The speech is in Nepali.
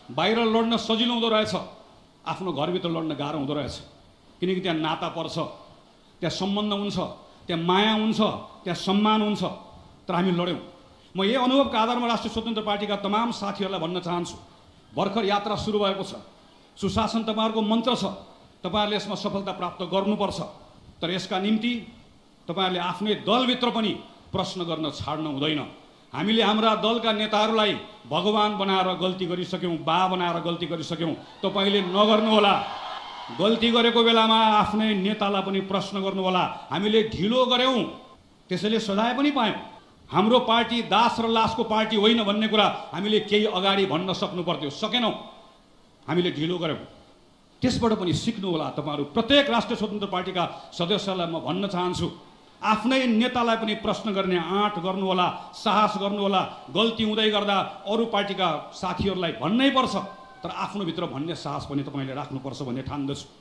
बाहिर लड्न सजिलो हुँदो रहेछ, आफ्नो घरभित्र लड्न गाह्रो हुँदो रहेछ। किनकि त्यहाँ नाता पर्छ, त्यहाँ सम्बन्ध हुन्छ, त्यहाँ माया हुन्छ, त्यहाँ सम्मान हुन्छ। तर हामी लड्यौँ। म यही अनुभवका आधारमा राष्ट्रिय स्वतन्त्र पार्टीका तमाम साथीहरूलाई भन्न चाहन्छु, भर्खर यात्रा सुरु भएको छ। सुशासन तपाईँहरूको मन्त्र छ, तपाईँहरूले यसमा सफलता प्राप्त गर्नुपर्छ। तर यसका निम्ति तपाईँहरूले आफ्नै दलभित्र पनि प्रश्न गर्न छाड्न हुँदैन। हामीले हाम्रा दलका नेताहरूलाई भगवान बनाएर गल्ती गरिसक्यौँ, बा बनाएर गल्ती गरिसक्यौँ। तपाईँले नगर्नुहोला। गल्ती गरेको बेलामा आफ्नै नेतालाई पनि प्रश्न गर्नुहोला। हामीले ढिलो गऱ्यौँ, त्यसैले सजाय पनि पायौँ। हाम्रो पार्टी दास र लासको पार्टी होइन भन्ने कुरा हामीले केही अगाडि भन्न सक्नु पर्थ्यो, सकेनौँ। हामीले ढिलो गऱ्यौँ। त्यसबाट पनि सिक्नु होला। तपाईँहरू प्रत्येक राष्ट्रिय स्वतन्त्र पार्टीका सदस्यलाई म भन्न चाहन्छु, आफ्नै नेतालाई पनि प्रश्न गर्ने आँट गर्नुहोला, साहस गर्नुहोला। गल्ती हुँदै गर्दा अरू पार्टीका साथीहरूलाई भन्नै पर्छ, तर आफ्नो भित्र भन्ने साहस पनि तपाईँले राख्नुपर्छ भन्ने ठान्दछु।